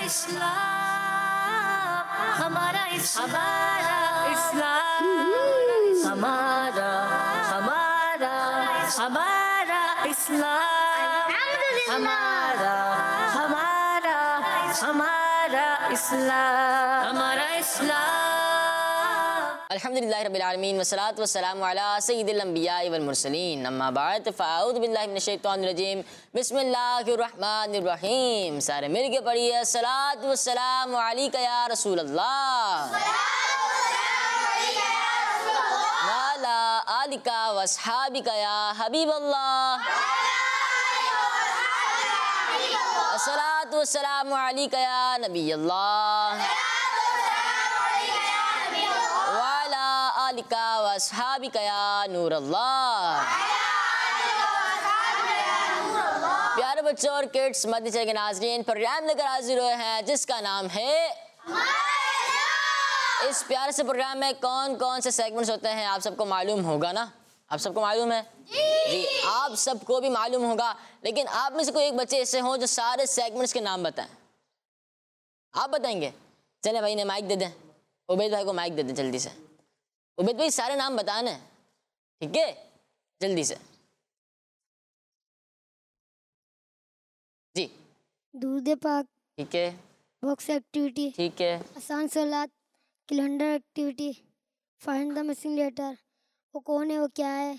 इस्लाम, हमारा इस्लाम, हमारा हमारा हमारा इस्लाम, हमारा हमारा हमारा इस्लाम, हमारा इस्लाम। अल्हम्दुलिल्लाहि रब्बिल आलमीन वस्सलातु वस्सलामु अला सय्यिदिल अंबिया वल मुरसलीन, अम्मा बाद फ़अऊज़ु बिल्लाहि मिनश शैतानिर रजीम, बिस्मिल्लाहिर रहमानिर रहीम। सारे मिल के पढ़िए अस्सलातु वस्सलामु अलैका या रसूल अल्लाह वाला आलिका वस्हाबिका या हबीब अल्लाह, अस्सलातु वस्सलामु अलैका या नबी अल्लाह वाला आलिका वस्हाबिका या नूर अल्लाह। प्यारे बच्चों और किड्स, मदरसे के नाज़रीन, प्रोग्राम लेकर हाजिर हुए हैं जिसका नाम है। इस प्यारे से प्रोग्राम में कौन कौन से सेगमेंट्स होते हैं आप सबको मालूम होगा ना? आप सबको मालूम है जी, आप सबको भी मालूम होगा, लेकिन आप में से कोई एक बच्चे ऐसे हों जो सारे सेगमेंट्स के नाम बताएं। आप बताएंगे? चले भाई ने माइक दे दें, उबैद भाई को माइक दे दें जल्दी से। उबैद भाई सारे नाम बताने, ठीक है, जल्दी से जी। दूध पाक, ठीक है, बॉक्स एक्टिविटी, ठीक है, आसान सवालात, calendar activity, find the missing letter, वो कौन है वो क्या है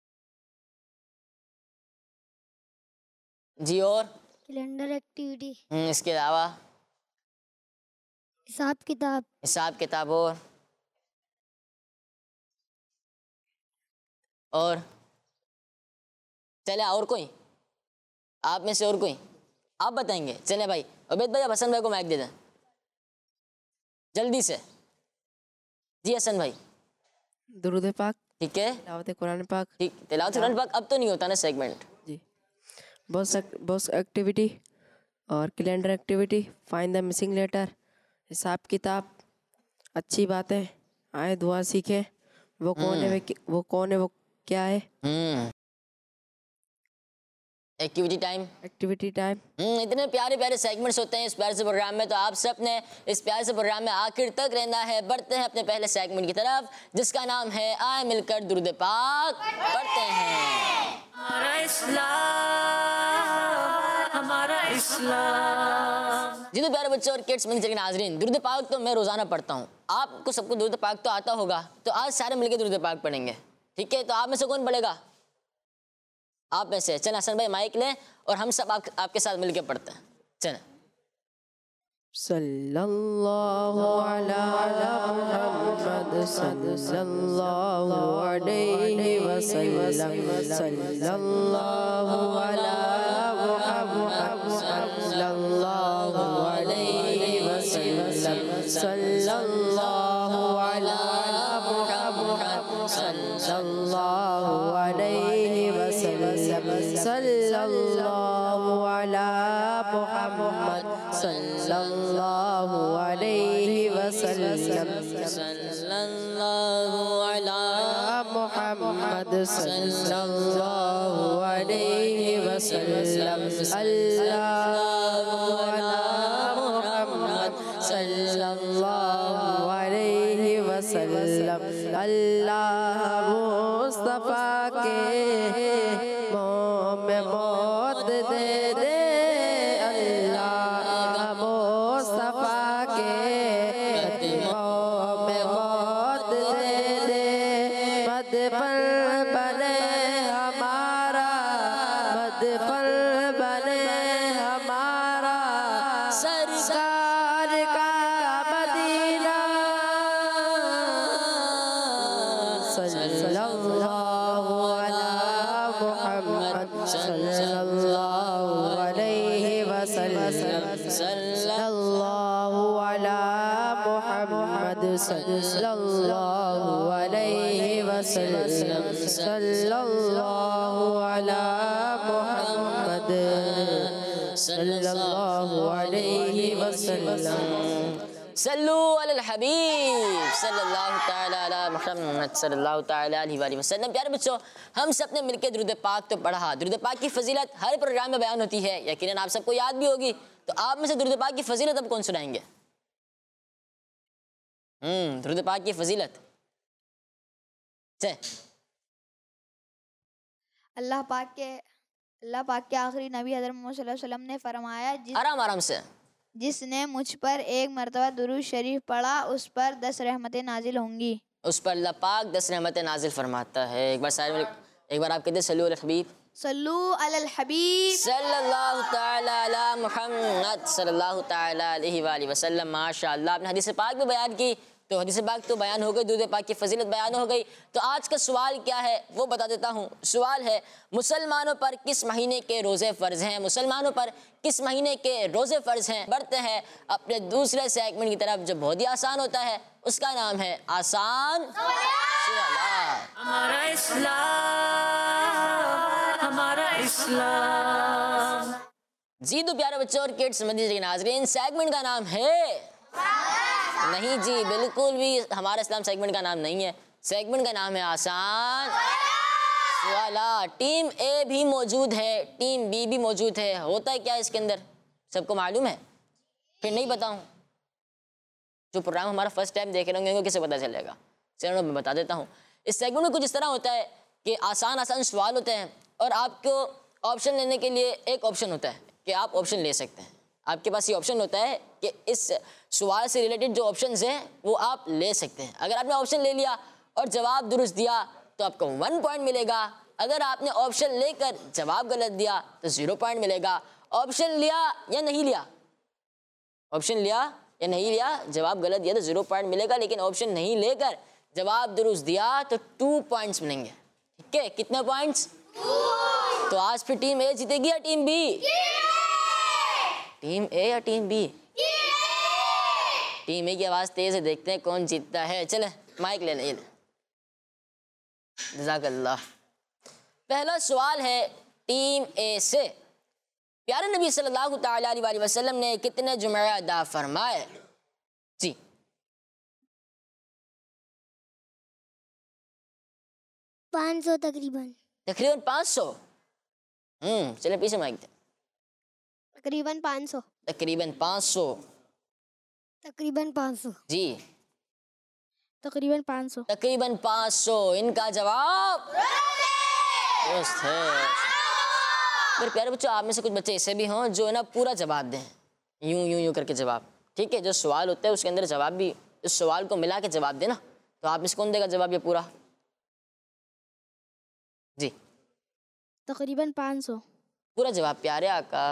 जी, और कैलेंडर एक्टिविटी, इसके अलावा हिसाब किताब, हिसाब किताब, और चले और कोई आप में से और कोई आप बताएंगे? चले भाई उबैद भाई, हसन भाई को माइक दे दें जल्दी से जी। हसन भाई दुरूद पाक, ठीक है, तिलावत कुरान पाक, ठीक, तिलावत कुरान पाक अब तो नहीं होता ना सेगमेंट जी। बॉक्स एक्टिविटी और calendar activity, find the missing letter, हिसाब किताब, अच्छी बातें, आए दुआ सीखें, वो कौन है वो कौन है वो क्या है, एक्टिविटी टाइम। इतने प्यारे प्यारे सेगमेंट्स होते हैं इस प्यारे से प्रोग्राम में, तो आप सब ने इस प्यारे से प्रोग्राम में आखिर तक रहना है। बढ़ते हैं अपने पहले सेगमेंट की तरफ जिसका नाम है आए मिलकर दुरूद पाक पढ़ते हैं। हमारा इस्लाम, हमारा इस्लाम। जी तो प्यारे बच्चों और किड्स मंदिर के नाजरीन, दुरूद पाक तो मैं रोजाना पढ़ता हूँ, आपको सबको दुरूद पाक तो आता होगा, तो आज सारे मिलकर दुरूद पाक पढ़ेंगे, ठीक है? तो आप में से कौन पढ़ेगा? आप में से चल हसन भाई माइक लें और हम सब आपके साथ मिलकर पढ़ते हैं। चलें। सल्लल्लाहु अला मुहम्मद सल्लल्लाहु अलैहि वसल्लम, सल्लल्लाहु अला मुहम्मद सल्लल्लाहु अलैहि वसल्लम, सल्लल्लाहु अला मुहम्मद सल्लल्लाहु अलैहि वसल्लम, सल्लल्लाहु अला मुहम्मद सल्लल्लाहु अलैहि वसल्लम, सल्लल्लाहु अला मुहम्मद सल्लल्लाहु अलैहि वसल्लम, अल्लाहु अला मुहम्मद सल्लल्लाहु अलैहि वसल्लम। अल्लाह मुस्तफा के मुँह में मौत दे दे, अल्लाह मुस्तफा के मुँह में मौत दे दे, मद पर बने हमारा, मद पर बने हमारा सरकार का मदीना, सल्लल्लाहु अला मुहम्मद सल्लल्लाहु अलैहि वसल्लम, सल्लल्लाहु अला मुहम्मद सल्लल्लाहु अलैहि वसल्लम, सल्लल्लाहु अला मुहम्मद सल्लल्लाहु अलैहि वसल्लम। सल्लू अलल हबीब सल्लल्लाहु तआला अला मुहम्मद सल्लल्लाहु तआला अलैहि वसल्लम। प्यारे बच्चों, हम सब ने मिलकर दुरूद पाक तो पढ़ा। दुरूद पाक की फजीलत हर प्रोग्राम में बयान होती है, यकीनन आप सबको याद भी होगी। तो आप में से दुरूद पाक की फजीलत अब कौन सुनाएंगे? दुरूद पाक की फजीलत अल्लाह पाक के आखिरी नबी हज़रत मोहम्मद सल्लल्लाहु अलैहि वसल्लम ने फरमाया, आराम से जिसने मुझ पर एक मरतबा दुरूद शरीफ पढ़ा उस पर 10 रहमतें नाजिल होंगी। उस पर अल्लाह पाक 10 रहमतें नाजिल फरमाता है। एक बार सारे एक बार आप कहते सल्लु अल हबीब सल्लू अलल हबीब सल्लल्लाहु ताला अला मुहम्मद सल्लल्लाहु ताला अलैहि वसल्लम। माशाअल्लाह, आपने हदीस पाक भी बयान की, तो हदीस पाक तो बयान हो गई, दूध पाक की फजीलत बयान हो गई। तो आज का सवाल क्या है वो बता देता हूँ। सवाल है, मुसलमानों पर किस महीने के रोज़े फ़र्ज़ हैं? मुसलमानों पर किस महीने के रोज़े फ़र्ज़ हैं? बढ़ते हैं अपने दूसरे सेगमेंट की तरफ जो बहुत ही आसान होता है, उसका नाम है आसान सवाल। हमारा इस्लाम, हमारा इस्लाम। जी तो प्यारे बच्चों और किड्स मदीने नाज़रीन, सेगमेंट का नाम है नहीं जी, बिल्कुल भी हमारा इस्लाम सेगमेंट का नाम नहीं है। सेगमेंट का नाम है आसान सवाल। टीम ए भी मौजूद है, टीम बी भी मौजूद है। होता है क्या इसके अंदर सबको मालूम है? फिर नहीं बताऊं? जो प्रोग्राम हमारा फर्स्ट टाइम देख रहे होंगे उनको कैसे पता चलेगा? चलो मैं बता देता हूँ। इस सेगमेंट में कुछ इस तरह होता है कि आसान सवाल होते हैं और आपको ऑप्शन लेने के लिए एक ऑप्शन होता है कि आप ऑप्शन ले सकते हैं। आपके पास ये ऑप्शन होता है कि इस सवाल से रिलेटेड जो ऑप्शंस हैं वो आप ले सकते हैं। अगर आपने ऑप्शन ले लिया और जवाब दुरुस्त दिया तो आपको 1 पॉइंट मिलेगा। अगर आपने ऑप्शन लेकर जवाब गलत दिया तो 0 पॉइंट मिलेगा। ऑप्शन लिया या नहीं लिया, ऑप्शन लिया या नहीं लिया, जवाब गलत दिया तो 0 पॉइंट मिलेगा। लेकिन ऑप्शन नहीं लेकर जवाब दुरुस्त दिया तो 2 पॉइंट्स मिलेंगे। ठीक है, कितने पॉइंट्स? 2। तो आज फिर टीम ए जीतेगी या टीम बी? टीम ए या टीम बी? टीम ए की आवाज तेज है, देखते हैं कौन जीतता है। चले माइक ले ले। जज़ाकल्लाह। पहला सवाल है टीम ए से। प्यारे नबी सल्लल्लाहु ताला अलैहि वसल्लम ने कितने जुमे अदा फरमाए? जी 500 तकरीबन। तकरीबन 500। चले पीछे माइक दे। तकरीबन 500। तकरीबन 500। तकरीबन 500। जी तकरीबन 500। तकरीबन 500। इनका जवाब दुरुस्त है। मेरे प्यारे बच्चों, आप में से कुछ बच्चे ऐसे भी हों जो है ना पूरा जवाब दें, यूं यूं यूं करके जवाब। ठीक है, जो सवाल होता है उसके अंदर जवाब भी उस सवाल को मिला के जवाब देना। तो आप में से कौन देगा जवाब ये पूरा? जी तकरीबन 500। पूरा जवाब। प्यारे आका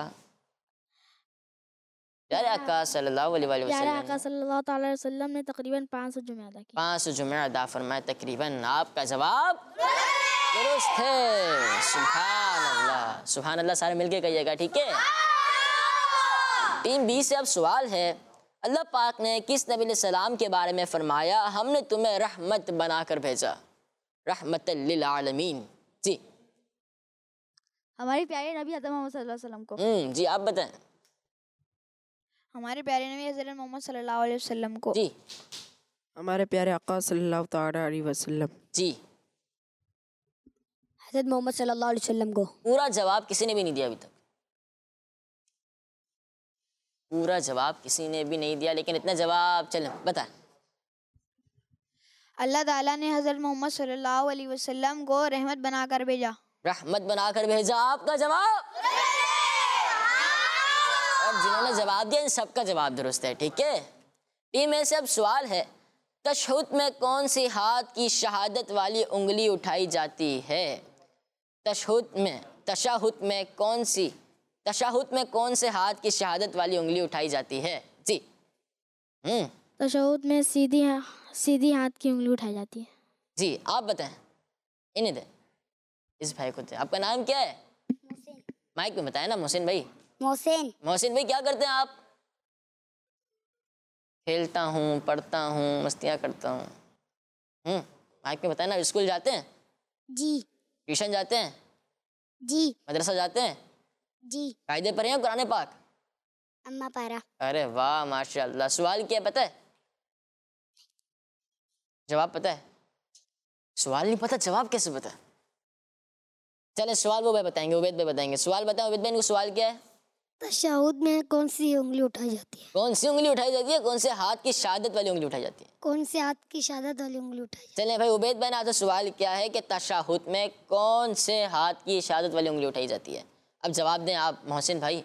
सल्लल्लाहु अलैहि वसल्लम ने तकरीबन 500 जुमे अदा किए। 500 जुमे अदा फरमाए तकरीबन। आपका जवाब दुरुस्त है। सुभान अल्लाह, सुभान अल्लाह। सारे मिलके कहिएगा, ठीक है। टीम बी से अब सवाल है, अल्लाह पाक ने किस नबी सलाम के बारे में फरमाया, हमने तुम्हें रहमत बनाकर भेजा, रहमतल लिल आलमीन? जी हमारे प्यारे नबी हज़रत मोहम्मद सल्लल्लाहु अलैहि वसल्लम को। जी आप बताएं। हमारे प्यारे नबी हज़रत मोहम्मद सल्लल्लाहु अलैहि वसल्लम को। जी हमारे प्यारे आका सल्लल्लाहु ताला अलैहि वसल्लम। जी हज़रत मोहम्मद सल्लल्लाहु अलैहि वसल्लम को। पूरा जवाब किसी ने भी नहीं दिया अभी तक। पूरा जवाब किसी ने भी नहीं दिया, लेकिन इतना जवाब चलें बताएं। अल्लाह ताला ने हज़रत मोहम्मद सल्लल्लाहु अलैहि वसल्लम को रहमत बनाकर भेजा। रहमत बनाकर भेजा। आपका जवाब और जिन्होंने जवाब दिया इन सबका जवाब दुरुस्त है, ठीक है। टीम में से अब सवाल है, तशहुद में कौन सी हाथ की शहादत वाली उंगली उठाई जाती है? तशहुद में कौन से हाथ की शहादत वाली उंगली उठाई जाती है? जी तशहुद में सीधी हाथ की उंगली उठाई जाती है। जी आप बताएं। इन्हें दे, इस भाई को दे। आपका नाम क्या है? माइक में बताएं ना। मोहसिन भाई। मोहसिन भाई क्या करते हैं आप? खेलता हूँ, पढ़ता हूँ, मस्तियाँ करता हूँ। माइक में बताएं ना। स्कूल जाते हैं? जी। ट्यूशन जाते हैं? जी। मदरसा जाते हैं? जी। कायदे पढ़े हैं कुरान पाक? अम्मा पारा। अरे वाह माशाल्लाह। सवाल क्या पता है? जवाब पता है? सवाल नहीं पता, जवाब कैसे पता है? चले सवाल वो भाई बताएंगे, उबैद भाई बताएंगे। सवाल बताएं उबैद भाई, इनको सवाल क्या है? तशहुद में कौन सी उंगली उठाई जाती है? कौन सी उंगली उठाई जाती है? कौन से हाथ की शहादत वाली उंगली उठाई जाती है? कौन से हाथ की शहादत वाली उंगली उठाई जाती चलें भाई, उबैद भाई ने आपसे सवाल किया है कि तशहुद में कौन से हाथ की शहादत वाली उंगली उठाई जाती है। अब जवाब दें आप मोहसिन भाई।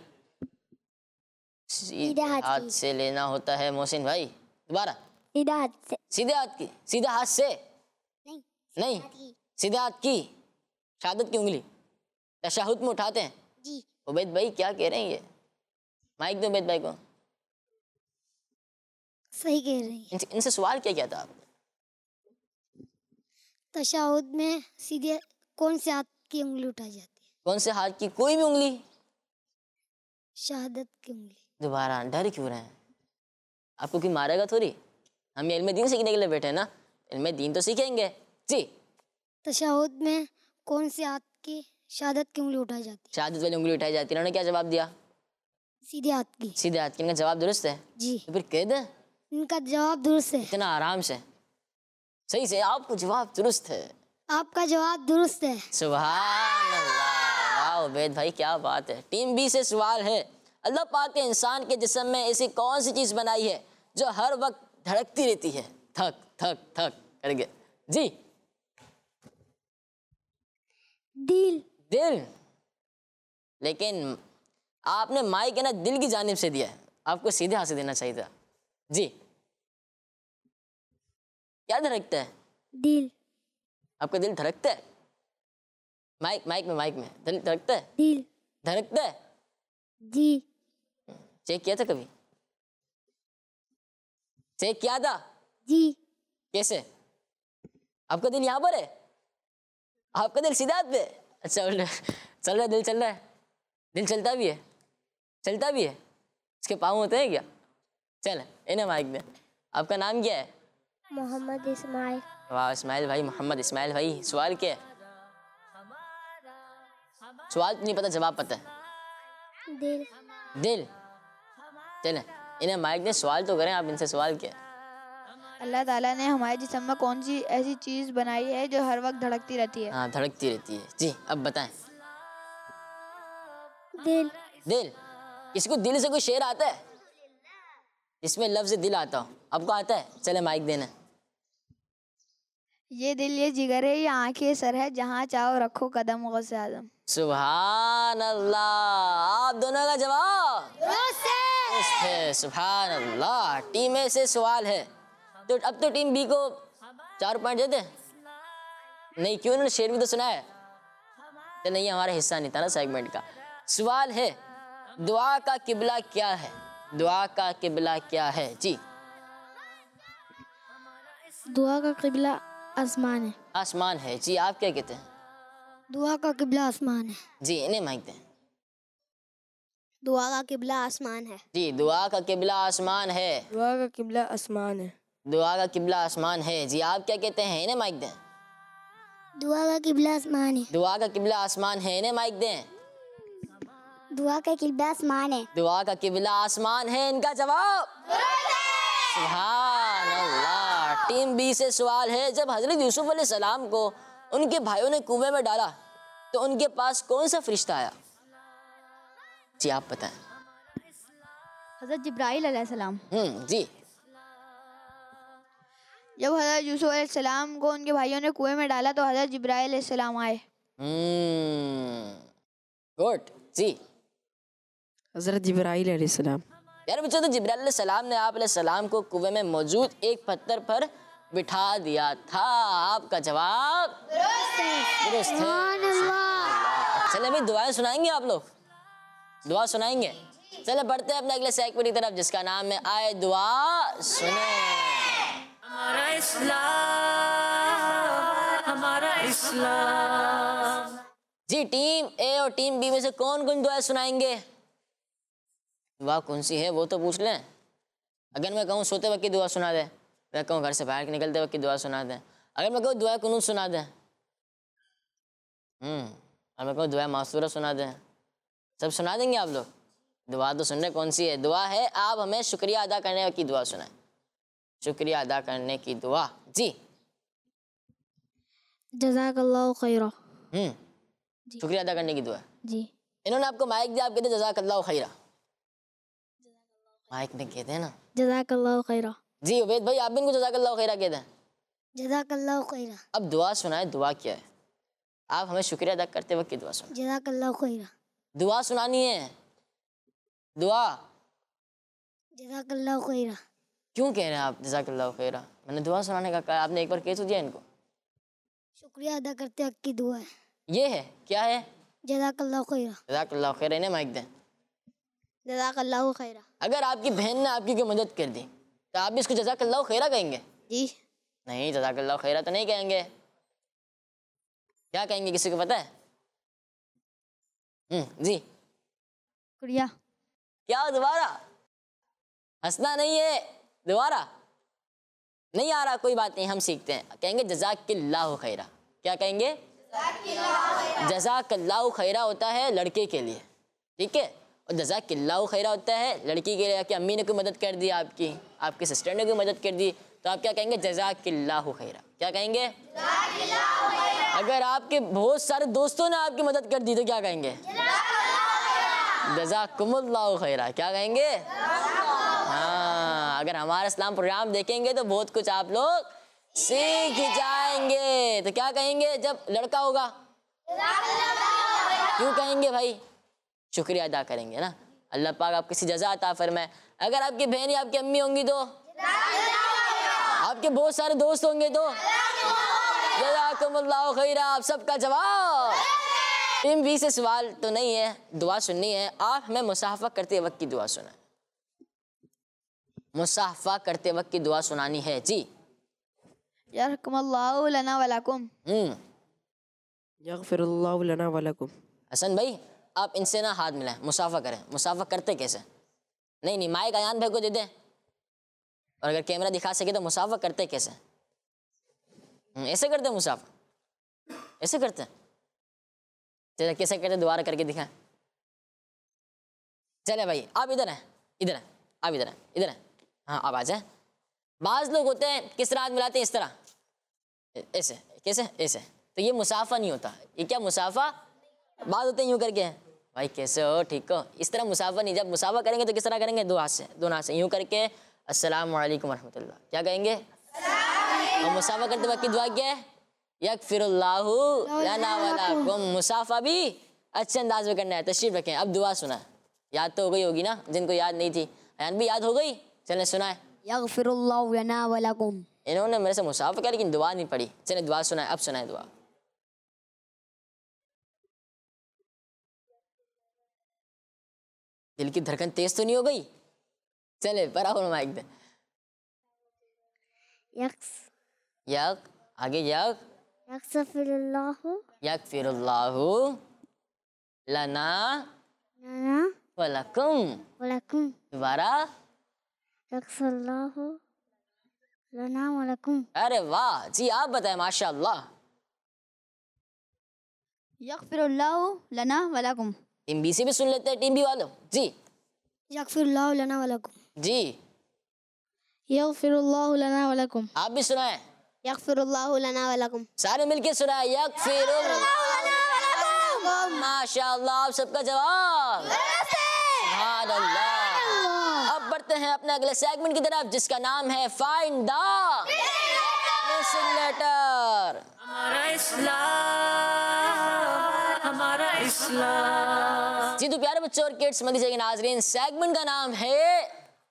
सीधे हाथ से लेना होता है मोहसिन भाई। दोबारा। सीधे हाथ से। सीधे हाथ की? सीधे हाथ से नहीं, सीधे हाथ की शहादत की उंगली तशहुद में उठाते हैं जी। उबैद भाई क्या कह रहे हैं ये? माइक दो उबैद भाई को। सही कह रही हैं। इनसे सवाल क्या था आपने? तशहुद में सीधे कौन से हाथ की उंगली उठाई जाती है? कौन से हाथ की? कोई भी उंगली? शहादत की उंगली। दोबारा। डर क्यों रहे हैं? आपको कोई मारेगा थोड़ी? हम ये इल्म दीन सीखने के लिए बैठे हैं ना, इल्म दीन तो सीखेंगे जी। तशहुद में कौन से हाथ की शहादत की उंगली उठाई जाती है? शहादत वाली उंगली उठाई जाती है। उन्होंने क्या जवाब दिया? सीधे हाथ की। सीधे हाथ की। इनका जवाब दुरुस्त है जी। तो फिर कह दे इनका जवाब दुरुस्त है। इतना आराम से सही से आपको जवाब दुरुस्त है। आपका जवाब दुरुस्त है। सुभान अल्लाह। वाह उबैद भाई क्या बात है। टीम बी से सवाल है, अल्लाह पाक ने इंसान के जिस्म में ऐसी कौन सी चीज़ बनाई है जो हर वक्त धड़कती रहती है? थक थक थक करके जी। दिल। दिल। लेकिन आपने माइक है ना दिल की जानिब से दिया है, आपको सीधे हाथ से देना चाहिए था जी। क्या धड़कता है? दिल। आपका दिल धड़कता है? माइक में दिल धड़कता है? दिल धड़कता है जी। चेक किया था कभी? चेक किया था जी। कैसे? आपका दिल यहाँ पर है? आपका दिल सीधा हाथ पे? अच्छा चल रहा है, दिल चल रहा है? दिल चलता भी है? चलता भी है? इसके पाँव होते हैं क्या? चल इन्हें माइक दे। आपका नाम क्या है? मोहम्मद इस्माइल। वाह इस्माइल भाई, मोहम्मद इस्माइल भाई। सवाल क्या है? सवाल नहीं पता, जवाब पता है। दिल। दिल। चलें इन्हें माइक दे, सवाल तो करें आप इनसे। सवाल क्या है? अल्लाह ताला ने हमारे जिस्म में कौन सी ऐसी चीज़ बनाई है जो हर वक्त धड़कती रहती है? हाँ धड़कती रहती है जी। अब बताएं। दिल। दिल। इसको दिल से कोई शेर आता है इसमें लफ्ज़ दिल आता हो? आपको आता है? चले माइक देना। ये दिल, ये जिगर है, ये आँखें, ये सर है, जहाँ चाहो रखो कदम गौसे आज़म। सुभान अल्लाह। आप दोनों का जवाब दुरुस्त है। सुभान अल्लाह। टीम ए से सवाल है तो अब तो टीम बी को 4 पॉइंट देते नहीं? क्यों? उन्होंने शेर भी तो सुना है। तो नहीं, हमारा हिस्सा नहीं था ना सेगमेंट का। सवाल है, दुआ का किबला क्या है? दुआ का किबला क्या है जी? दुआ का किबला आसमान है। आसमान है जी। आप क्या कहते हैं? दुआ का किबला आसमान है। जी इन्हें माइक दें। दुआ का किबला आसमान है। जी दुआ का किबला आसमान है। दुआ का किबला आसमान है। दुआ का किबला आसमान है जी। आप क्या कहते हैं? इन्हें माइक दें। दुआ का किबला आसमान है। दुआ का किबला आसमान है। इन्हें माइक दें। दुआ का किबला आसमान है। दुआ का किबला आसमान है। इनका जवाब सुभान अल्लाह। टीम बी से सवाल है, जब हजरत यूसुफ अलैहिस्सलाम को उनके भाइयों ने कुएं में डाला तो उनके पास कौन सा फरिश्ता आया? जी आप बताएं। हज़रत जिब्राइल अलैहिस्सलाम। जी। जब हज़रत यूसुफ अलैहिस्सलाम को उनके भाइयों ने कुएं में डाला तो हज़रत जिब्राइल अलैहिस्सलाम आए। गुड जी। हज़रत जिब्राइल अलैहिस्सलाम। यार बच्चों, तो जिब्राइल अलैहिस्सलाम ने आप अलैहिस्सलाम को कुएं में मौजूद एक पत्थर पर बिठा दिया था। आपका जवाब दुरुस्त है। चले भाई दुआएं सुनाएंगे आप लोग? दुआ सुनाएंगे? चले बढ़ते हैं अपने अगले सेगमेंट की तरफ जिसका नाम है आए दुआ सुने। हमारा इस्लाम, हमारा इस्लाम। जी टीम ए और टीम बी में से कौन कौन दुआ सुनाएंगे? दुआ कौन सी है वो तो पूछ लें। अगर मैं कहूँ सोते वक्त की दुआ सुना दे, मैं कहूँ घर से बाहर निकलते वक्त की दुआ सुना दें, अगर मैं कहूँ दुआ कुनूत सुना दें, अगर मैं कहूँ दुआ मासूरा सुना दें, सब सुना देंगे आप लोग? दुआ तो सुन रहे, कौन सी है? दुआ है आप हमें शुक्रिया अदा करने की दुआ सुनाएं। शुक्रिया अदा करने की दुआ जी। जज़ाकल्लाहु खैरा। शुक्रिया अदा करने की दुआ जी। इन्होंने आपको माइक दिया, आप कहते जज़ाकल्लाहु खैरा। माइक में कहते हैं ना। जज़ाकल्लाहु खैरा। जी उबैद भाई, आप भी इनको जज़ाकल्लाहु खैरा कहते हैं। जज़ाकल्लाहु खैरा। अब दुआ सुनाए, दुआ क्या है? आप हमें शुक्रिया अदा करते वक्त की दुआ सुनाए। जज़ाकल्लाहु खैरा। दुआ सुनानी है, दुआ। जज़ाकल्लाहु खैरा। क्यों कह रहे हैं आप जज़ाकल्लाहु खैरा? मैंने दुआ सुनाने का कहा, आपने एक बार कह तो दिया इनको। शुक्रिया अदा करते वक्त की दुआ है। ये है, क्या है? जज़ाकल्लाहु खैरा। जज़ाकल्लाहु खैरा। इन्हें माइक दें। जज़ाकल्लाहु खैरा। अगर आपकी बहन ने आपकी कोई मदद कर दी तो आप भी इसको जज़ाकल्लाहु खैरा कहेंगे? जी। नहीं, जज़ाकल्लाहु खैरा तो नहीं कहेंगे। क्या कहेंगे, किसी को पता है? जी शुक्रिया। क्या? दोबारा हंसना नहीं है, दोबारा नहीं आ रहा, कोई बात नहीं, हम सीखते हैं। कहेंगे जज़ाकल्लाहु खैरा। क्या कहेंगे? जज़ाकल्लाहु खैरा होता है लड़के के लिए, ठीक है, और जज़ाकल्लाहु खैरा होता है लड़की के लिए। कि अम्मी ने कोई मदद कर दी, आपकी सिस्टर ने कोई मदद कर दी, तो आप क्या कहेंगे? जज़ाकल्लाहु खैरा। क्या कहेंगे? अगर आपके बहुत सारे दोस्तों ने आपकी मदद कर दी तो क्या कहेंगे? जज़ाकुमुल्लाहु खैरा। क्या कहेंगे? हाँ, अगर हमारा इस्लाम प्रोग्राम देखेंगे तो बहुत कुछ आप लोग सीख जाएंगे। तो क्या कहेंगे जब लड़का होगा? क्यों कहेंगे भाई? शुक्रिया अदा करेंगे ना। अल्लाह पाक आपको किसी जज़ा अता फरमाए। अगर आपकी बहन या आपकी अम्मी होंगी तो, आपके बहुत सारे दोस्त होंगे तो जज़ाकुमुल्लाहु खैरा। आप सबका जवाब। टीम बी से सवाल तो नहीं है, दुआ सुननी है। आप हमें मुसाफा करते वक्त की दुआ सुनाएं। मुसाफा करते वक्त की दुआ सुनानी है। जी। यरहमुल्लाहु लना व लकुम। यगफिरुल्लाहु लना व लकुम। हसन भाई, आप इनसे ना हाथ मिलाएं, मुसाफा करें। मुसाफा करते कैसे? नहीं, माइक अयान भाई को दे दें, और अगर कैमरा दिखा सके तो मुसाफा करते कैसे? ऐसे करते हैं मुसाफा, ऐसे करते हैं। चलिए कैसे करते दोबारा करके दिखाएं। चले भाई, आप इधर हैं, इधर हैं, आप इधर हैं, इधर हैं। हाँ, आप आ जाए। बाज़ लोग होते हैं किस तरह हाथ मिलाते हैं? इस तरह, ऐसे। कैसे? ऐसे। तो ये मुसाफा नहीं होता। ये क्या मुसाफा? बात होते हैं यूँ करके। भाई कैसे हो, ठीक हो? इस तरह मुसाफा नहीं। जब मुसाफा करेंगे तो किस तरह करेंगे? दो हाथ से, दोनों हाथ से यूँ करके अस्सलामु अलैकुम रहमतुल्लाह। क्या कहेंगे? और मुसाफा करते वक्त की दुआ क्या है? यगफिरुल्लाहु लना व लकुम। मुसाफा भी अच्छे अंदाज में करना है। तशरीफ रखें। अब दुआ सुना। याद तो हो गई होगी ना, जिनको याद नहीं थी। अयान भी याद हो गई? चलें सुनाए। यगफिरुल्लाहु लना व लकुम। इन्होंने मेरे से मुसाफा किया लेकिन दुआ नहीं पढ़ी। चलें दुआ सुनाए। अब सुनाए दुआ। दिल की धड़कन तेज तो नहीं हो गई? चले बराबर माइक दे। यग आगे यग यगफिरुल्लाहु लना व लकुम। दोबारा। अरे वाह जी, आप बताएं। माशाअल्लाह। यगफिरुल्लाहु लना व लकुम। टीम बी से भी सुन लेते हैं, टीम बी वालों। जी। यगफिरुल्लाहु लना व लकुम। जी। यगफिरुल्लाहु लना व लकुम। आप भी सुनाएं। यगफिरुल्लाहु लना व लकुम। सारे मिलके सुनाएं। यगफिरुल्लाहु लना व लकुम। माशाअल्लाह, आप सबका जवाब। सुभान अल्लाह। अब बढ़ते हैं अपने अगले सेगमेंट की तरफ, जिसका नाम है फाइंड द मिसिंग लेटर। हमारा इस्लाम, हमारा इस्लाम। जी तो प्यारे बच्चों और किड्स, मदरसे के नाज़रीन, सेगमेंट का नाम है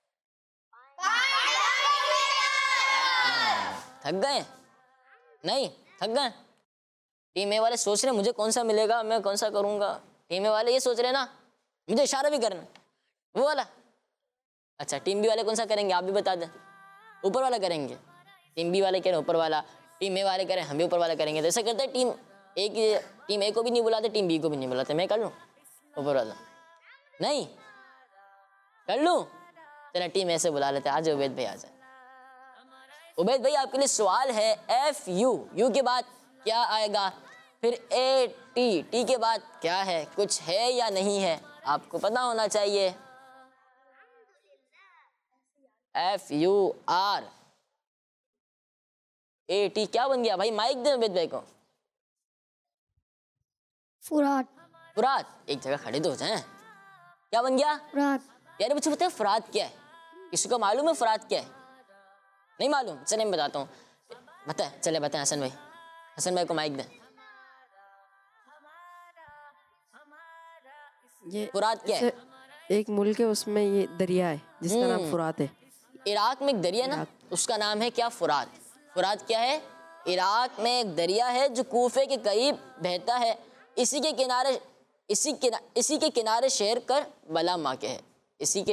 थक गए? नहीं थक गए? टीम ए वाले सोच रहे हैं मुझे कौन सा मिलेगा, मैं कौन सा करूंगा। टीम ए वाले ये सोच रहे हैं ना, मुझे इशारा भी करना वो वाला। अच्छा, टीम बी वाले कौन सा करेंगे आप भी बता दें। ऊपर वाला करेंगे। टीम बी वाले करें ऊपर वाला, टीम ए वाले करें हम भी ऊपर वाला करेंगे। तो ऐसा करते हैं, टीम ए को भी नहीं बुलाते, टीम बी को भी नहीं बुलाते। मैं कर लूँ ऊपर वाला? नहीं कर लूँ? चलो टीम ए से बुला लेते हैं। आज उबैद भाई आ जाए। उबैद भाई आपके लिए सवाल है एफ यू के बाद क्या आएगा, फिर ए टी के बाद क्या है, कुछ है या नहीं है, आपको पता होना चाहिए। FUR AT क्या बन गया भाई? माइक दे उबैद भाई को। फुरात। फुरात। एक जगह खड़े तो हो जाएं। क्या बन गया? फुरात। यार बच्चों बताओ फुरात क्या है? किसी को मालूम है फुरात क्या है? नहीं मालूम? चले मैं बताता हूँ। चले बताएं हसन भाई। हसन भाई को माइक दें। ये फुरात क्या है? एक मुल्क है, उसमें ये दरिया है जिसका नाम फुरात है। इराक में एक दरिया ना, उसका नाम है क्या? फुरात। फुरात क्या है? इराक में एक दरिया है जो कूफे के करीब बहता है। इसी के किनारे शहर करबला वाक़ है। इसी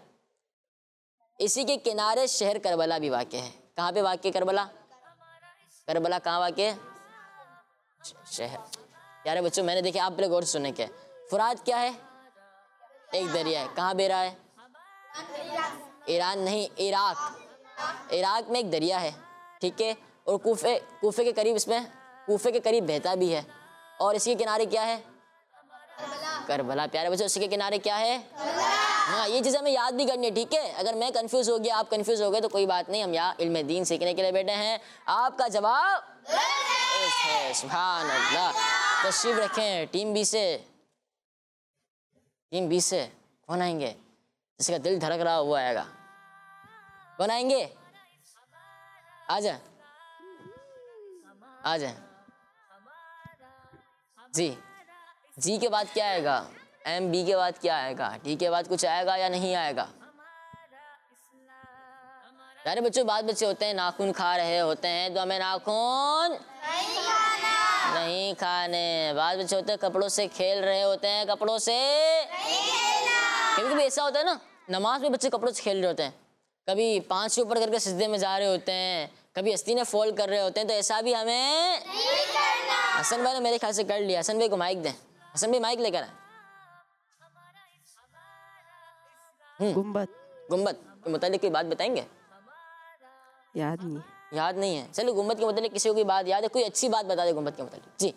के किनारे शहर करबला भी वाक़ है। कहाँ पे वाक़ है करबला? करबला कहाँ वाक़ है? शहर। प्यारे बच्चों, मैंने देखा, आप पहले गौर से सुनने के। फुरात क्या है? एक दरिया है। कहाँ बह रहा है? ईरान नहीं, इराक। इराक में एक दरिया है, ठीक है, और कूफे के करीब, इसमें कूफे के करीब बहता भी है। और इसके किनारे क्या है? करबला। प्यारे बच्चों, इसके किनारे क्या है? हाँ, ये चीज़ हमें याद भी करनी है, ठीक है। अगर मैं कंफ्यूज हो गया, आप कंफ्यूज हो गए तो कोई बात नहीं, हम यहाँ इल्म दीन सीखने के लिए बैठे हैं। आपका जवाब है। सुभान अल्लाह। तशरीफ रखें। टीम बी से कौन आएंगे? जिसका दिल धड़क रहा हुआ आएगा। कौन आएंगे? आ जाए। जी के बाद क्या आएगा? एम बी के बाद क्या आएगा? टी के बाद कुछ आएगा या नहीं आएगा? सारे बच्चों, बाद बच्चे होते हैं नाखून खा रहे होते हैं तो हमें नाखून नहीं खाने। बाद बच्चे होते हैं कपड़ों से खेल रहे होते हैं, कपड़ों से कभी ऐसा होता है ना, नमाज में बच्चे कपड़ों से खेल रहे होते हैं, कभी 5 के ऊपर करके सिजदे में जा रहे होते हैं, कभी अस्तीने फोल्ड कर रहे होते हैं, तो ऐसा भी हमें नहीं करना। हसन भाई ने मेरे ख्याल से कर लिया। हसन भाई को माइक दें। हसन भाई माइक लेकर आए। गुंबद के मुतालिक कोई बात बताएंगे? याद नहीं है। चलो, गुंबद के मुतालिक किसी को कोई बात याद है? कोई अच्छी बात बता दे गुंबद के मुतालिक। जी।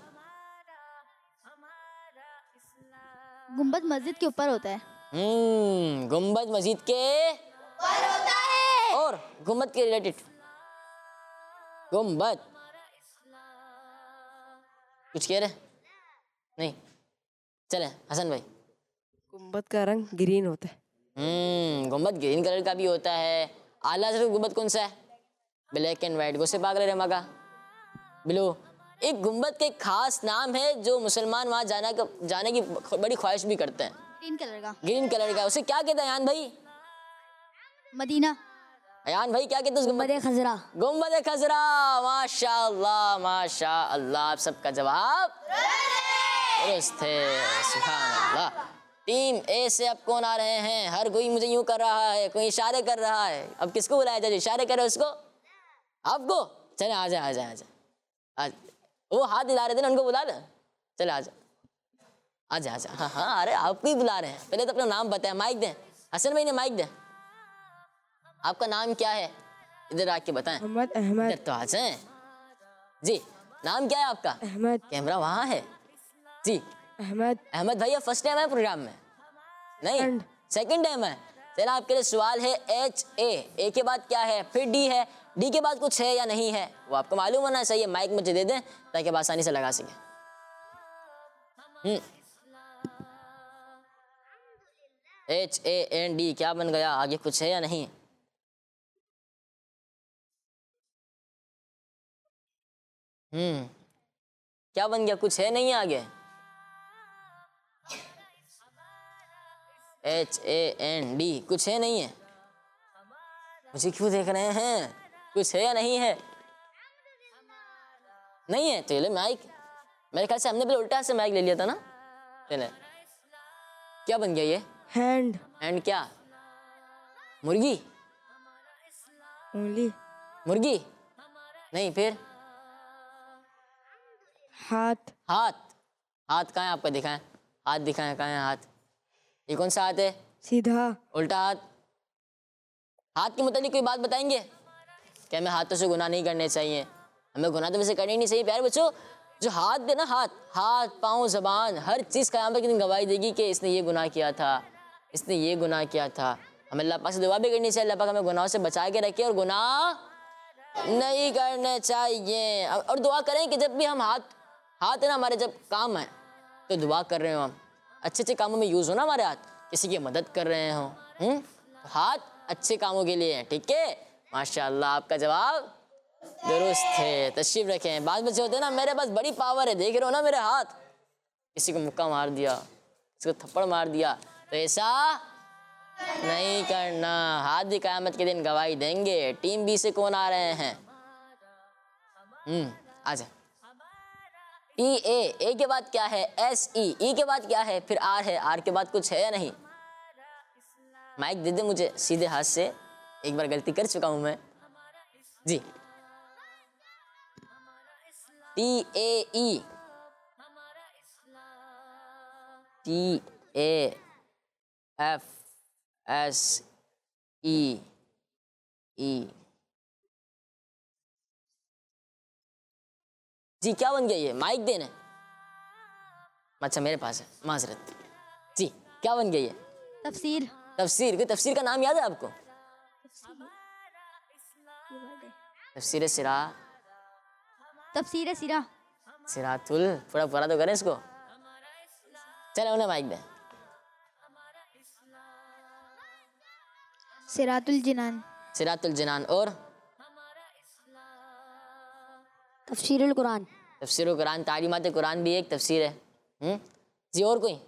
गुंबद मस्जिद के ऊपर होता है। गुंबद मस्जिद के ऊपर होता है। और गुंबद के रिलेटेड गुंबद कुछ कह रहे? नहीं। चले हसन भाई। गुंबद का रंग ग्रीन होता है। गुंबद ग्रीन कलर का भी होता है। आला हज़रत गुंबद कौन सा है? Black and white. गोसे पागल रे मगा बिलो। एक गुंबद के खास नाम है जो मुसलमान वहाँ जाने की बड़ी ख्वाहिश भी करते हैं। ग्रीन कलर का। उसे क्या कहते हैं अयान भाई? मदीना। अयान भाई क्या कहते हैं? गुंबद खजरा। गुंबद खजरा। माशाअल्लाह माशाअल्लाह, आप सबका जवाब दुरुस्त है। सुभान अल्लाह। टीम ए से अब कौन आ रहे हैं? हर कोई मुझे यूं कर रहा है, कोई इशारे कर रहा है। अब किसको बुलाया जाए? इशारे करे उसको? आपको? चले आ जाए। वो हाथ हिला रहे थे ना, उनको बुला ले। चले आ जा। हाँ, अरे आपको ही बुला रहे हैं। पहले तो अपना नाम बताएं। माइक दें। हसन भाई ने माइक दें। आपका नाम क्या है? इधर आके बताएं। अहमद। तो आ जाए जी। नाम क्या है आपका? अहमद। कैमरा वहाँ है जी। अहमद भैया फर्स्ट टाइम है प्रोग्राम में? नहीं, सेकंड टाइम है। चलो, आपके लिए सवाल है ए के बाद क्या है? फिर डी है। डी के बाद कुछ है या नहीं है वो आपको मालूम होना चाहिए। माइक मुझे दे दें ताकि आप आसानी से लगा सकें। HAND क्या बन गया? आगे कुछ है या नहीं? क्या बन गया? कुछ है नहीं आगे? HAND कुछ है नहीं है? मुझे क्यों देख रहे हैं? कुछ है या नहीं है? नहीं है तो ले माइक। मेरे ख्याल से हमने पहले उल्टा से माइक ले लिया था ना। चले, क्या बन गया ये? हैंड क्या? मुर्गी? मुर्गी नहीं, फिर हाथ कहाँ है आपका? दिखाएं हाथ, दिखाएं कहाँ है हाथ? ये कौन सा हाथ है? सीधा। उल्टा हाथ के मुताबिक कोई बात बताएंगे क्या? हमें हाथों से गुनाह नहीं करने चाहिए। हमें गुनाह तो वैसे करने ही नहीं चाहिए प्यारे बच्चों। जो हाथ दे ना, हाथ पाँव ज़बान हर चीज़ क़यामत के दिन गवाही देगी कि इसने ये गुनाह किया था, इसने ये गुनाह किया था। हमें अल्लाह पाक से दुआ भी करनी चाहिए, अल्लाह पाक हमें गुनाहों से बचा के रखे और गुनाह नहीं करने चाहिए। और दुआ करें कि जब भी हम हाथ है ना हमारे, जब काम है तो दुआ कर रहे हो, हम अच्छे अच्छे कामों में यूज़ हो ना हमारे हाथ, किसी की मदद कर रहे हो। हाथ अच्छे कामों के लिए हैं, ठीक है। माशाल्लाह, आपका जवाब दुरुस्त है। तशरीफ रखें। बाद बच्चे होते हैं ना, मेरे पास बड़ी पावर है, देख रहे हो ना मेरे हाथ, किसी को मुक्का मार दिया, किसी को थप्पड़ मार दिया, तो ऐसा नहीं करना। हाथ भी क़यामत के दिन गवाही देंगे। टीम बी से कौन आ रहे हैं? आजा। टी ए के बाद क्या है? एस ई के बाद क्या है? फिर आर है, आर के बाद कुछ है या नहीं? माइक दे दे मुझे सीधे हाथ से, एक बार गलती कर चुका हूं मैं जी। T A E, T A F S E E G, क्या बन गया ये? माइक देने? अच्छा मेरे पास है, माजरत जी। क्या बन गया ये? तफसीर। तफसीर। कोई तफसीर का नाम याद है आपको? तफसीर सिरा, तफसीर सिरा, सिरातुल, थोड़ा पूरा तो करें इसको। चले उन्हें माइक दे। सिरातुल जिनान, सिरातुल जिनान। और तफसीरुल कुरान। तफसीरुल कुरान, तालीमात कुरान भी एक तफसीर है। जी और कोई?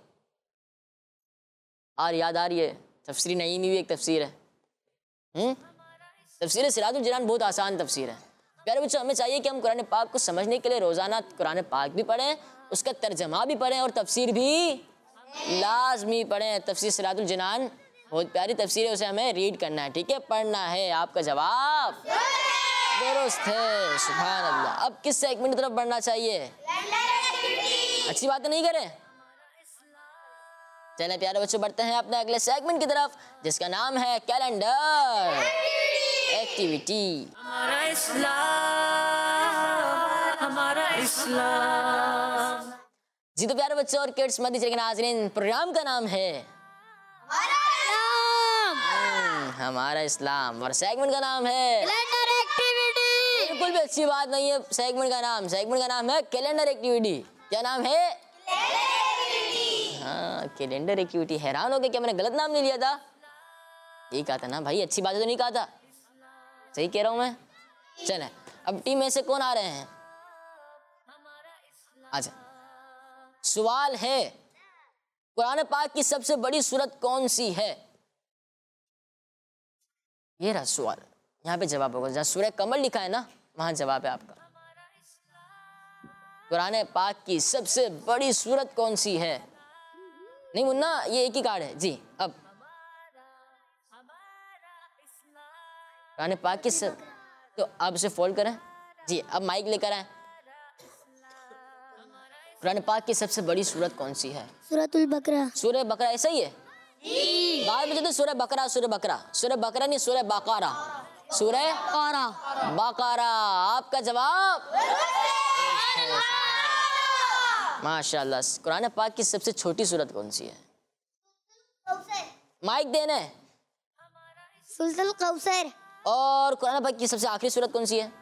और याद आ रही है? तफसीर नईमी भी एक तफसीर है। तफसीर सिरातुल जिनान बहुत आसान तफसीर है। प्यारे बच्चों, हमें चाहिए कि हम कुरान पाक को समझने के लिए रोज़ाना कुरान पाक भी पढ़ें, उसका तर्जमा भी पढ़ें और तफसीर भी लाजमी पढ़ें। तफसीर सिरातुल जिनान बहुत प्यारी तफसीर है, उसे हमें रीड करना है, ठीक है, पढ़ना है। आपका जवाब दुरुस्त है, सुभान अल्लाह। अब किस सेगमेंट की तरफ बढ़ना चाहिए? अच्छी बातें नहीं करें। चलें प्यारे बच्चों, बढ़ते हैं अपने अगले सेगमेंट की तरफ, जिसका नाम है कैलेंडर एक्टिविटी। हमारा इस्लाम, हमारा इस्लाम। जी तो प्यारे बच्चों और किड्स मदरसे के नाज़रीन, प्रोग्राम का नाम है हमारा इस्लाम और सेगमेंट का नाम है कैलेंडर एक्टिविटी। बिल्कुल भी अच्छी बात नहीं है सेगमेंट का नाम। सेगमेंट का नाम है कैलेंडर एक्टिविटी। क्या नाम है? हाँ, कैलेंडर एक्टिविटी। हैरान हो गए क्या मैंने गलत नाम नहीं लिया था? यही कहा था ना भाई, अच्छी बात तो नहीं कहा था। सही कह रहा हूँ मैं। चले, अब टीम में से कौन आ रहे हैं? अच्छा, सवाल है, कुरान पाक की सबसे बड़ी सूरत कौन सी है? ये रहा सवाल, यहाँ पे जवाब होगा। जहाँ सूरह कमर लिखा है ना, वहां जवाब है आपका। कुरान पाक की सबसे बड़ी सूरत कौन सी है? नहीं मुन्ना, ये एक ही कार्ड है जी। अब कुरान पाक की तो अब इसे फोल्ड करें जी। अब माइक लेकर आए। कुरान पाक की सबसे बड़ी सूरत कौन सी है? सूरतुल बकरा। सूरह बकरा। ऐसा ही है? बाद में तो सूरह बकरा, सूरह बकरा, सूरह बकरा नहीं, सूरह बकरा, सूरह बकरा। आपका जवाब माशाल्लाह। कुरान पाक की सबसे छोटी सूरत कौन सी है? माइक देने। सूरतुल कौसर। और कुरान पाक की सबसे आखिरी सूरत कौन सी है?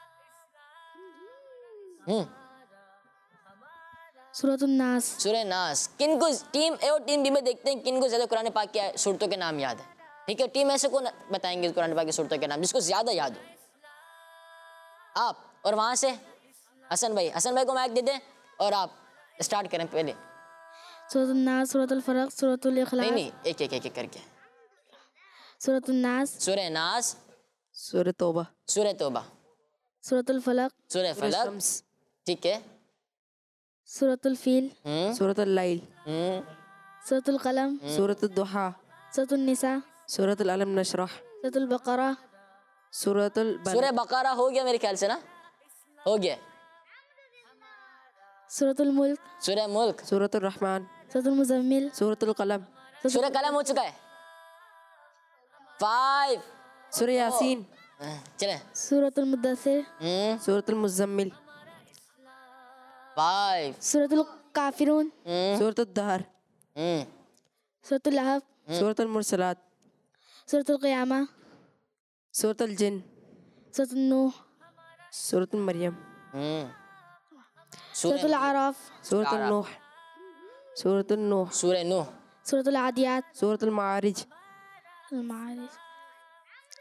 सूरतुल नास। सूरह नास। किन को टीम ए और टीम बी में देखते हैं किन को ज्यादा कुरान पाक की सूरतों के नाम याद है? ठीक है, टीम ऐसे कौन बताएंगे कुरान पाक की सूरतों के नाम जिसको ज्यादा याद हो? आप। और वहां से हसन भाई, हसन भाई को माइक दे दें और आप स्टार्ट करें पहले। सूरतुल नास, सूरतुल फलक, सूरतुल इखलास। नहीं, एक एक एक करके। सूरतुल नास, सूरह नास, सूरह तौबा, सूरह तौबा, सूरतुल फलक, सूरह फलक, ठीक है, सूरतुल फील, सूरतुल लैल, सूरतुल कलम, सूरतुल दुहा, सूरतुल निसा, सूरतुल अलम नशरह, सूरतुल बकरा, सूरतुल सूरह बकरा हो गया मेरे ख्याल से ना, हो गया। सूरतुल मुल्क, सूरह मुल्क, सूरतुल रहमान, सूरतुल मुजम्मिल, सूरतुल कलम, सूरह कलम हो चुका है। 5 सूरह यासीन, चले। सूरतुल मुद्दसिर, सूरतुल मुज़म्मिल, 5 सूरतुल काफिरून, सूरतुल दहर, सूरतुल लहब, सूरतुल मुरसलात, सूरतुल क़ियामा, सूरतुल जिन, सूरतुल नूह, सूरतुल मरियम, सूरतुल आराफ, सूरतुल नूह, सूरतुल नूह, सूरह नूह, सूरतुल आदियात, सूरतुल मारिज, अल-मारिज,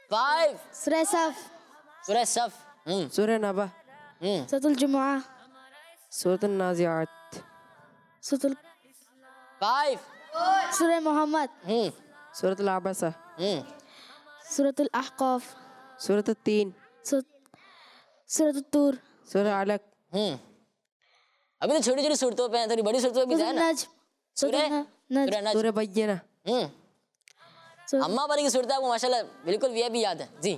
5 सूरह सफ, सूरह सफ। सूरह नबा, सूरतुल जुमुआ, सूरतुल नाज़ियात, सूरतुल 5 सूरह मोहम्मद, सूरतुल अबसा, सूरतुल अहक़ाफ, सूरतुल तीन, सूरतुल तूर, सूरह अलक, अभी तो छोटी छोटी सूरतों पे हैं, थोड़ी बड़ी सूरतों पे भी जाए सूरतुल ना। नज्म, सूरह नज्म, सूरह नज्म। सूरह बय्यना, अम्मा वाली की सूरत आपको माशाल्लाह बिल्कुल भी याद है जी।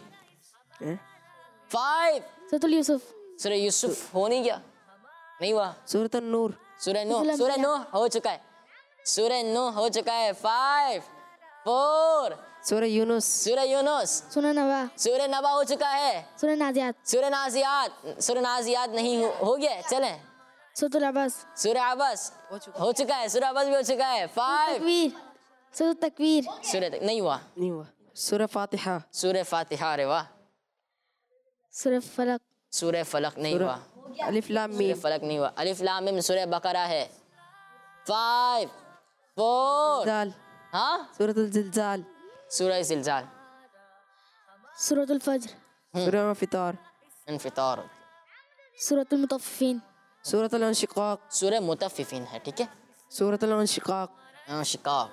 5 सूरतुल यूसुफ, सूरह यूसुफ हो नहीं गया, नहीं हुआ। सूरतुल नूर, सूरह नूह, सूरह नूह हो चुका है, सूरह नूह हो चुका है। 5 4 सूरह यूनुस, सूरह यूनुस, सूरह नबा, सूरह नबा हो चुका है। सूरह नाज़ियात, सूरह नाज़ियात, सूरह नाज़ियात नहीं हो गया है, चलें। सूरतुल अबस, सूरह अबस हो चुका है, सूरह अबस भी हो चुका है। 5 तकवीर, सूरतुल तकवीर, सूरह नहीं हुआ। नहीं हुआ। सूरह फातिहा, सूरह फातिहा, अरे वाह। सूरह फलक, सूरह फलक नहीं हुआ, अलिफ लाम सूरह मीम, फलक नहीं हुआ। अलिफ लाम मीम सूरह बकरा है। 5 4 ज़ाल, हाँ, सूरतुल ज़िलज़ाल, सूरह ज़िलज़ाल, सूरतुल फज्र, सूरह फितार, इन्फितार, सूरतुल मुतफ़्फ़िफ़ीन, सूरतुल इंशिक़ाक़, सूरह मुतफ़्फ़िफ़ीन है, ठीक है। सूरतुल इंशिक़ाक़, शिकाक।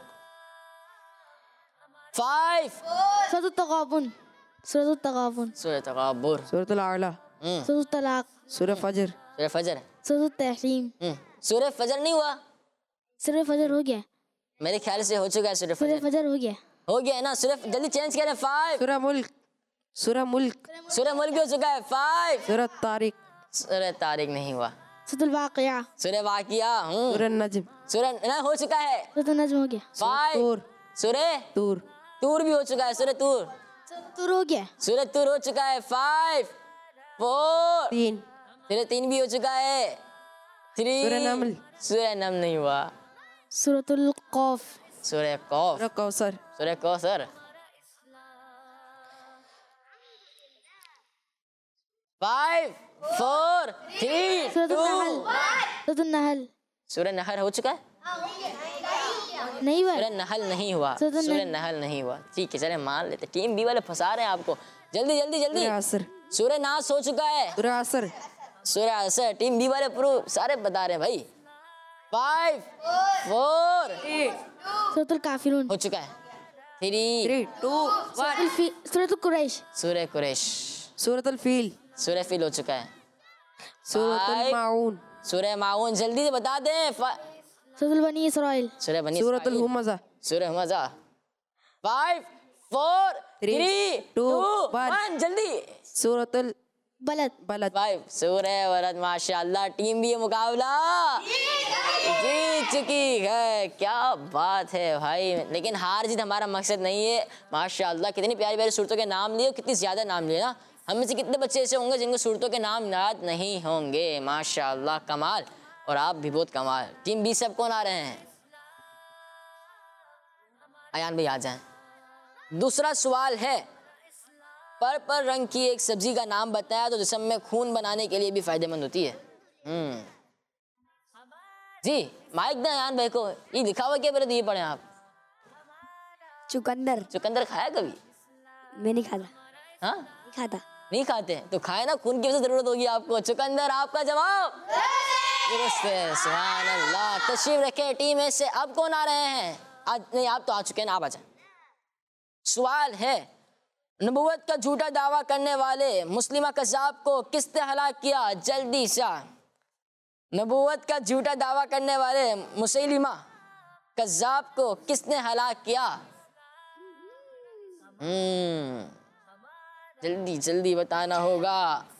5 सूरतुल तग़ाबुन, सूरतुल तग़ाबुन, सूरह तग़ाबुर, सूरतुल आला, सूरतुल तलाक़, सूरह फजर, सूरह फजर, सूरतुल तहरीम, सूरह फजर नहीं हुआ। सूरह फजर हो गया, मेरे ख्याल से हो चुका है सूरह सूरह फजर, फजर हो गया, हो गया है ना। सूरह जल्दी चेंज करें। 5 सूरह मुल्क, सूरह मुल्क, सूरह मुल्क भी हो चुका है। 5 सूरह तारिक, सूरह तारिक नहीं हुआ। सूरतुल वाक़िया, सूरह वाक़िया, सूरह नज्म, सूरह ना हो चुका है। सूरतुल नज्म हो गया, 5 तूर, सूरह तूर, तूर भी हो चुका है, सूरह तूर, तूर हो गया, सूरह तूर हो चुका है। 5 4 तीन, सूरह तीन भी हो चुका है। 3 सूरह नमल, सूरह नम नहीं हुआ। सूरतुल क़ाफ, सूरह कौफ, सूरह कौसर, सूरह कौसर। 5 4 3 सूरतुल 2 नहल, सूरतुल नहल, सूरह नहल हो चुका है। नहीं हुआ, सूरह नहल नहीं हुआ, सूरह सूरह नहल नहीं हुआ। ठीक है, चले मान लेते। टीम बी वाले फंसा रहे हैं आपको। जल्दी जल्दी जल्दी। सूरह असर, सूरह नास हो चुका है। सूरह असर, सूरह असर। टीम बी वाले प्रूफ सारे बता रहे हैं भाई। 5 4 सूरतुल काफिरून, हो चुका है। 3 3 2 सूरतुल कुरैश, सूरह कुरैश, सूरतुल फील, सूरह फील हो चुका है। सूरतुल 5 माऊन, सूरह माऊन, जल्दी से बता दें। सूरतुल बनी इसराइल, सूरह बनी सूरतुल इस्राइल, हुमज़ा, सूरह हुमज़ा। 5 4 3 2 1 जल्दी। सूरतुल बलद, बलद, 5 सूरह वलद। माशाल्लाह, टीम भी ये मुकाबला जीत चुकी है। क्या बात है भाई। लेकिन हार जीत हमारा मकसद नहीं है। माशाल्लाह, कितनी प्यारी प्यारी सूरतों के नाम लिए, कितनी ज़्यादा नाम लिए ना। हम में से कितने बच्चे ऐसे होंगे जिनको सूरतों के नाम याद नहीं होंगे। माशाल्लाह, कमाल। और आप भी बहुत कमाल। टीम बी सब कौन आ रहे हैं? अयान भाई आ जाएं। दूसरा सवाल है, पर्पल रंग की एक सब्जी का नाम बताया तो जिस्म में खून बनाने के लिए भी फायदेमंद होती है। जी माइक दें अयान भाई को। ये लिखा हुआ क्या पहले दिए पढ़े आप? चुकंदर, चुकंदर खाया कभी? मैं नहीं खाता, हाँ, नहीं खाता, नहीं खाते तो खाए ना, खून की वजह से जरूरत होगी आपको। चुकंदर आपका जवाब दुरुस्त है। सुभान अल्लाह। तशरीफ रखे टीम में से। अब कौन आ रहे हैं? आज नहीं, आप तो आ चुके हैं ना, आप आ जाए। सवाल है, नबूवत का झूठा दावा करने वाले मुस्लिमा कज़्ज़ाब को किसने हलाक किया? जल्दी सा। नबूवत का झूठा दावा करने वाले मुसैलिमा कज़्ज़ाब को किसने हलाक किया? जल्दी जल्दी बताना होगा।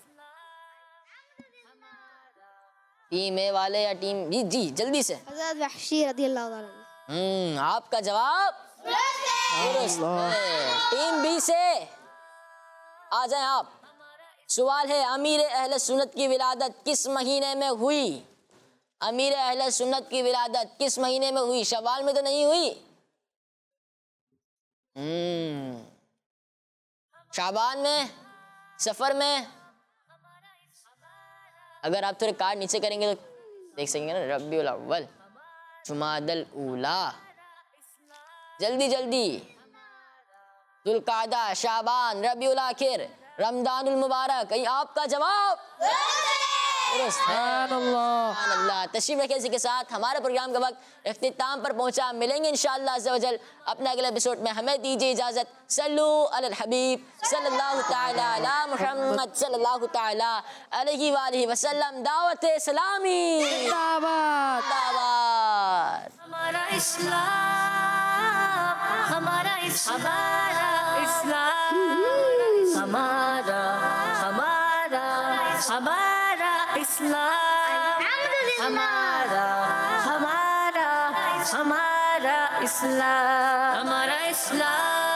टीम ए वाले या टीम बी? जी जल्दी से। हज़रत वहशी रज़ियल्लाहु ताला अन्हु। आपका जवाब दुरुस्त है। टीम बी से आ जाएं आप। सवाल है, अमीर अहले सुन्नत की विलादत किस महीने में हुई? अमीर अहले सुन्नत की विलादत किस महीने में हुई? शवाल में तो नहीं हुई। शाबान में, सफर में? अगर आप थोड़े कार्ड नीचे करेंगे तो देख सकेंगे ना। रब्बिउल अव्वल, जुमादल ऊला। जल्दी जल्दी। दुल्कादा, शाबान, रबीउल आखिर, रमजानुल मुबारक। कहीं आपका जवाब दुरुस्त है। सुभान अल्लाह। तशरीफ रखिए। इसी के साथ हमारे प्रोग्राम का वक्त इख्तिताम पर पहुंचा। मिलेंगे इंशाअल्लाह अज़्ज़ा वजल अपने अगले एपिसोड में। हमें दीजिए इजाज़त। सल्लू अलल हबीब सल्लल्लाहु तआला अला मुहम्मद सल्लल्लाहु तआला अलैहि वालिहि वसल्लम। दावत इस्लामी जिंदाबाद। जिंदाबाद। हमारा इस्लाम, हमारा इस्लाम, हमारा हमारा हमारा इस्लाम, हमारा हमारा हमारा इस्लाम, हमारा इस्लाम।